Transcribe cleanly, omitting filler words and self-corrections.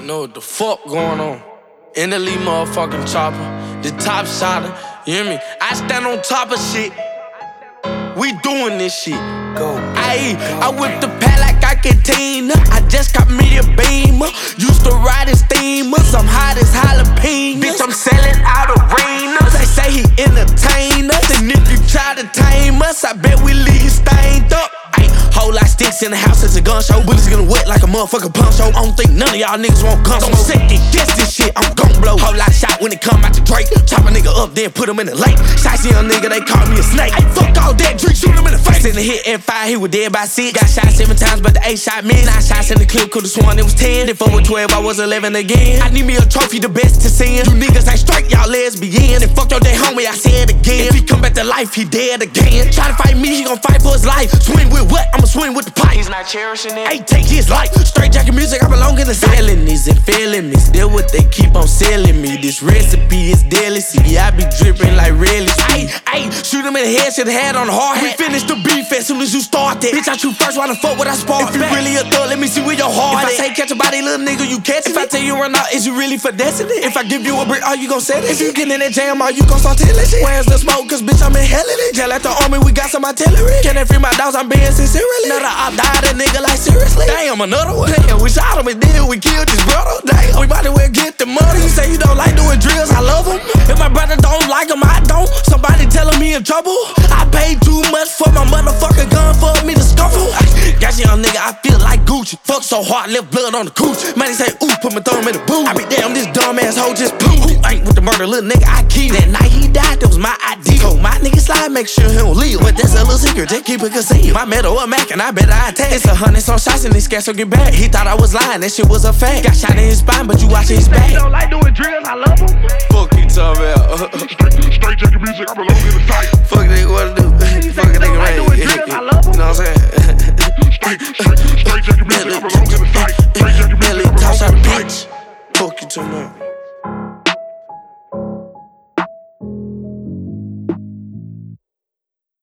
know what the fuck going on. In the lead motherfucking chopper, the top shotter, you hear me? I stand on top of shit. We doing this shit. I whip the pad like I cantina. I just got me a Beamer. Used to ride in steamers. I'm hot as jalapenos. Bitch, I'm selling out arenas. They say he entertain us, and if you try to tame us, I bet we leave stained up. Whole lot sticks in the house, it's a gun show. Bullets getting wet like a motherfucking punch show. I don't think none of y'all niggas won't come. Don't second guess this shit, I'm gon' blow. Whole lot shot when it come out the Drake. Chop a nigga up, then put him in the lake. Shicey young nigga, they call me a snake. Ay, fuck all that, drink, shoot him in the face. In the hit F5, he was dead by 6. Got shot 7 times, but the 8 shot missed. 9 shots in the clip, could've sworn it was 10. Then 4 with 12, I was 11 again. I need me a trophy, the best to send. You niggas ain't straight, y'all lesbian. And fuck your day homie, I said again. If he come back to life, he dead again. Try to fight me, he gon' fight for his life. Swing with what? I'ma swing with the pipe. He's not cherishing it. Hey, take his life. Straight jacket music, I belong in the felonies and felonies. They're what they keep on selling me. This recipe is deadly. See, I be dripping like relish. Ayy, shoot him in the head, should've had on the hard hat. We finish the beef as soon as you start that. Bitch, I shoot first, why the fuck would I spark? If you really a thug, let me see where your heart is. If I say catch a body, little nigga, you catch it. If I tell you run out, is you really finessing it? If I give you a brick, are you gon' set it? If you get in that jam, are you gon' start telling shit? Where's the smoke? Cause bitch, I'm inhaling it. Jail at the army, we got some artillery. Can they free my dogs? I'm being sincerely. Another op died, a nigga like seriously. Damn, another one. Damn, we shot him and then we killed his brother. Damn, we bout to well get the money. You say you don't like doing drills, I love him. If my brother don't like him, I don't. Somebody telling me in trouble. I paid too much for my motherfucking gun for me to scuffle. Got you young nigga, I feel like Gucci. Fuck so hard, left blood on the cooch. Man, they say, ooh, put my thumb in the boot. I be damn, this dumb ass hoe just poo. Ain't with the murder, little nigga, I keep. That night he died, that was my idea. Told my nigga slide, make sure he don't leave. But that's a little secret, just keep it concealed. My metal a Mac and I bet I attack. It's 100 some shots and they scared so get back. He thought I was lying, that shit was a fact. Got shot in his spine, but you watching his back. He don't like doing drills, I love him. Fuck you talking about. Straight jacket music, I belong in the fight. Fuck a nigga, what to do? Fuck a nigga, right? I love him. You know what I'm saying? Straight jacket music, I belong in the fight. Straight jacket music, I belong in the fight. Fuck you too much.